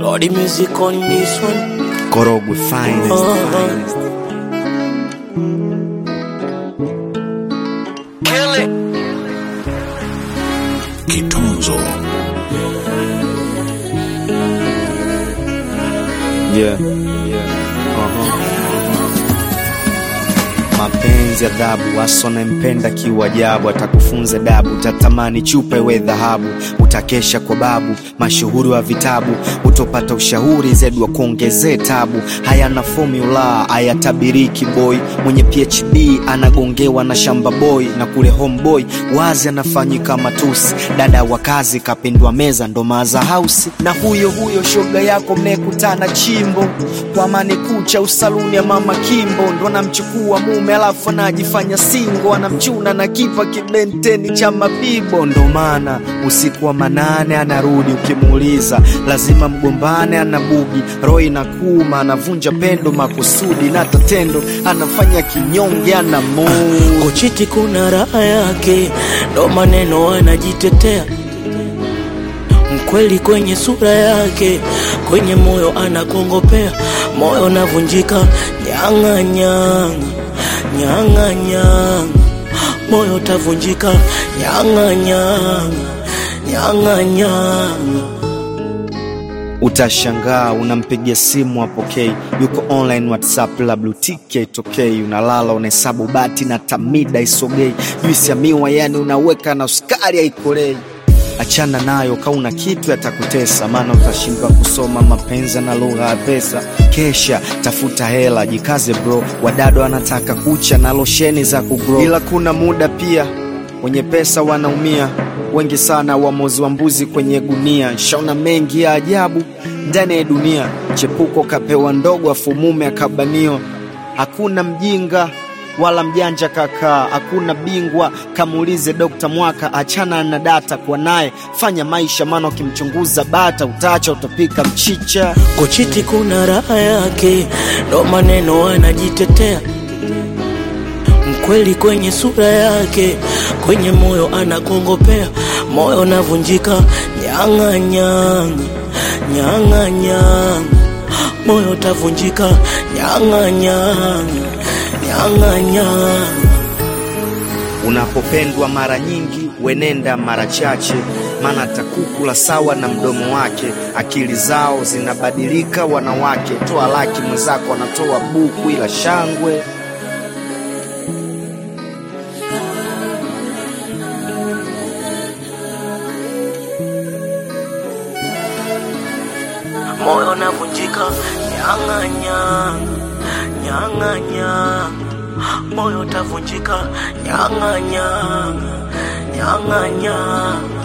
Lordy music on this one. Korogwe finest, finest. Kill it. Kitunzo. Yeah. Mapenzi adhabu, asona mpenda kiwajabu, atakufunza dabu, utatamani chupa iwe dhahabu, utakesha kwa babu, mashuhuri wa vitabu, utopata ushauri zedu wa kuongezee tabu, hayana formula, hayatabiriki boy, mwenye PhD anagongewa na shamba boy, na kule homeboy, wazi anafanyika matusi, dada wa kazi kapindwa meza ndo maza house, na huyo shoga yako mnekutana chimbo, kwa mane kucha usaluni ya mama Kimbo, ndo namchukua mume alafu anajifanya singo, anamchuna na kipa kibenteni cha mabibo, ndo maana usiku wa manane anarudi, ukimuuliza lazima mgombane, anabugi roho inakuuma, anavunja pendo makusudi, na tatendo anafanya kinyonge, anamu Kuchiti kuna raha yake, ndo maneno anajitetea, mkweli kwenye sura yake, kwenye moyo anakongopea, moyo navunjika, nyanga nyanga, nyanga nyanga, moyo tavunjika, nyanga nyanga, nyanga nyanga. Utashangaa unampigia simu apokei, yuko online WhatsApp la blue ticket okay, unalala unahesabu bati na tamida isogei, juisi ya miwa yani unaweka na sukari haikolei. Achana nayo kauna kitu yatakutesa, maana utashindwa kusoma mapenzi na lugha ya pesa. Kesha tafuta hela, jikaze bro, wadado anataka kucha na losheni za kugrow, ila kuna muda pia wenye pesa wanaumia, wengi sana wamozi wa mbuzi kwenye gunia. Shauna mengi ya ajabu ndani ya dunia, chepuko kapewa ndogo afu mume akabanio. Hakuna mjinga wala mjanja kaka, hakuna bingwa kamuulize Dr. Mwaka, achana na data kwa naye, fanya maisha maana ukimchunguza bata utacha utapika mchicha. Kuchiti kuna raha yake, ndo maneno anajitetea, mkweli kwenye sura yake, kwenye moyo anakongopea, moyo navunjika, nyanga nyanga, nyanga nyanga, moyo tavunjika, nyanga nyanga, nyanga nyanga. Unapopendwa mara nyingi wenenda mara chache, maana takukula sawa na mdomo wake, akili zao zinabadilika wanawake, toa laki mwenzako anatoa buku ila shangwe. Moyo navunjika, nyanga nyanga, nyanga nyanga, moyo tavunjika, nyanga nyanga, nyanga nyanga.